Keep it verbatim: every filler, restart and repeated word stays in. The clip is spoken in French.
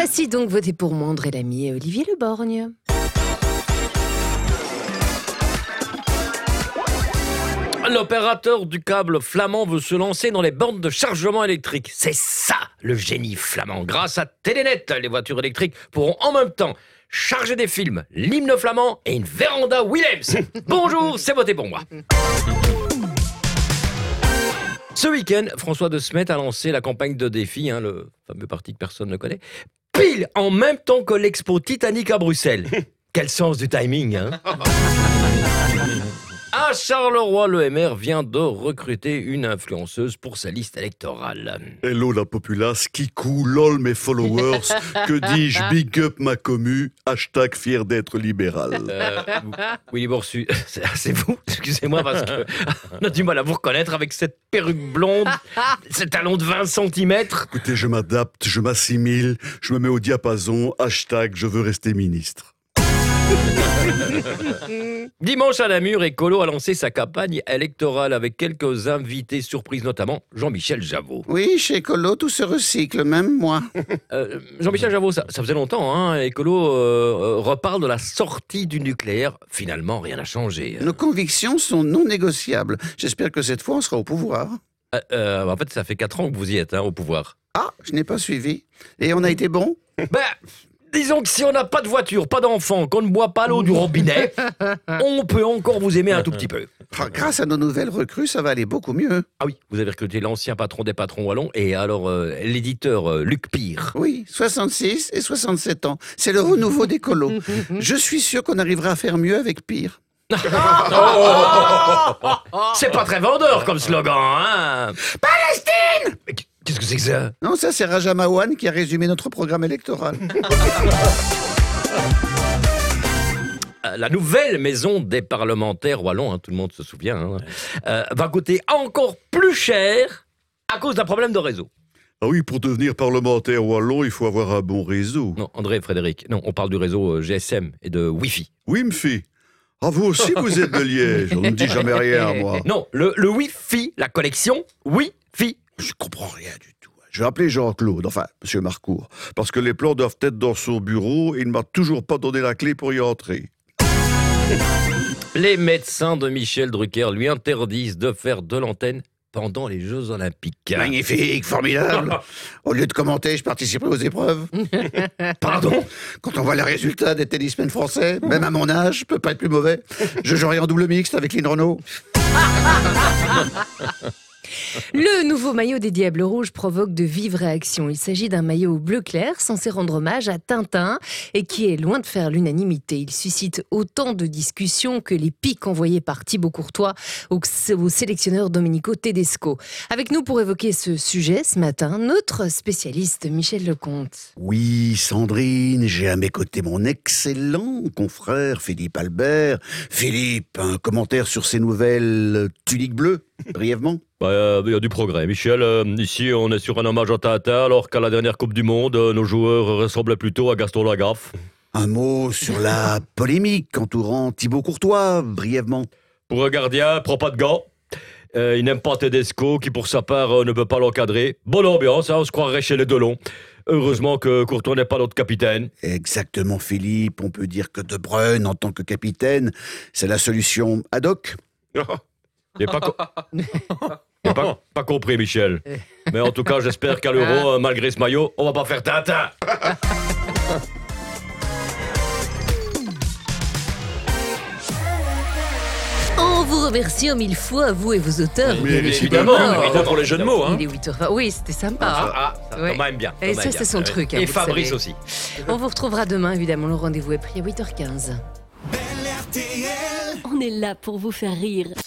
Voici donc Votez pour moi, André Lamy et Olivier Le Borgne. L'opérateur du câble flamand veut se lancer dans les bornes de chargement électrique. C'est ça, le génie flamand. Grâce à Telenet, les voitures électriques pourront en même temps charger des films, l'hymne flamand et une véranda Willems. Bonjour, c'est Votez pour moi. Ce week-end, François de Smet a lancé la campagne de défi, hein, le fameux parti que personne ne connaît, pile en même temps que l'expo Titanic à Bruxelles. Quel sens du timing, hein. À Charleroi, le M R vient de recruter une influenceuse pour sa liste électorale. Hello la populace, kikou, lol mes followers, que dis-je, big up ma commu, hashtag fier d'être libéral. Euh, Willy Borsu, c'est, c'est vous, excusez-moi parce que on a du mal à vous reconnaître avec cette perruque blonde, ces talons de vingt centimètres. Écoutez, je m'adapte, je m'assimile, je me mets au diapason, hashtag je veux rester ministre. Dimanche à Namur, Écolo a lancé sa campagne électorale avec quelques invités surprises, notamment Jean-Michel Javot. Oui, chez Écolo, tout se recycle, même moi. Euh, Jean-Michel Javot, ça, ça faisait longtemps, hein. Écolo euh, reparle de la sortie du nucléaire. Finalement, rien n'a changé. Nos convictions sont non négociables. J'espère que cette fois, on sera au pouvoir. Euh, euh, en fait, ça fait quatre ans que vous y êtes, hein, au pouvoir. Ah, je n'ai pas suivi. Et on a été bon? Ben... Disons que si on n'a pas de voiture, pas d'enfant, qu'on ne boit pas l'eau du robinet, on peut encore vous aimer un tout petit peu. Ah, grâce à nos nouvelles recrues, ça va aller beaucoup mieux. Ah oui, vous avez recruté l'ancien patron des patrons wallons et alors euh, l'éditeur euh, Luc Pire. Oui, soixante-six et soixante-sept ans. C'est le renouveau d'Écolo. Je suis sûr qu'on arrivera à faire mieux avec Pire. Oh, c'est pas très vendeur comme slogan, hein. Palestine! Mais qu'est-ce que c'est que ça? Non, ça c'est Raja Mawan qui a résumé notre programme électoral. La nouvelle maison des parlementaires wallons, hein, tout le monde se souvient, hein, euh, va coûter encore plus cher à cause d'un problème de réseau. Ah oui, pour devenir parlementaire wallon, il faut avoir un bon réseau. Non, André, Frédéric, non, on parle du réseau G S M et de Wi-Fi. Oui, m'fi. Ah, vous aussi, vous êtes de Liège. On ne me dit jamais rien, moi. Non, le, le Wi-Fi, la collection Wi-Fi. Je comprends rien du tout. Je vais appeler Jean-Claude, enfin, Monsieur Marcourt, parce que les plans doivent être dans son bureau et il ne m'a toujours pas donné la clé pour y entrer. Les médecins de Michel Drucker lui interdisent de faire de l'antenne pendant les Jeux Olympiques. Magnifique, formidable. Au lieu de commenter, je participerai aux épreuves. Pardon? Quand on voit les résultats des tennismen français, même à mon âge, je peux pas être plus mauvais. Je jouerai en double mixte avec Lynn Renaud. Le nouveau maillot des Diables Rouges provoque de vives réactions. Il s'agit d'un maillot bleu clair censé rendre hommage à Tintin et qui est loin de faire l'unanimité. Il suscite autant de discussions que les pics envoyés par Thibaut Courtois au, au sélectionneur Domenico Tedesco. Avec nous pour évoquer ce sujet ce matin, notre spécialiste Michel Lecomte. Oui, Sandrine, j'ai à mes côtés mon excellent confrère Philippe Albert. Philippe, un commentaire sur ces nouvelles tuniques bleues, brièvement? Il bah, y, y a du progrès, Michel. Euh, ici, on est sur un hommage à Tintin, alors qu'à la dernière Coupe du Monde, euh, nos joueurs ressemblaient plutôt à Gaston Lagaffe. Un mot sur la polémique entourant Thibaut Courtois, brièvement. Pour un gardien, prend pas de gants. Euh, il n'aime pas Tedesco, qui pour sa part euh, ne peut pas l'encadrer. Bonne ambiance, hein, on se croirait chez les Delon. Heureusement que Courtois n'est pas notre capitaine. Exactement, Philippe. On peut dire que De Bruyne, en tant que capitaine, c'est la solution ad hoc. J'ai pas, co- J'ai pas, pas compris, Michel. Mais en tout cas, j'espère qu'à l'Euro, euh, malgré ce maillot, on va pas faire Tintin. On vous remercie en mille fois, vous et vos auteurs. Mais évidemment, évidemment. évidemment pour les jeux de mots. Hein. Il est huit heures vingt. Oui, c'était sympa. Ah, ah, ça, Ouais. Thomas aime bien. Et Thomas ça, aime c'est bien. son truc, hein, Et vous Fabrice savez. aussi. On vous retrouvera demain, évidemment. Le rendez-vous est pris à huit heures quinze. On est là pour vous faire rire.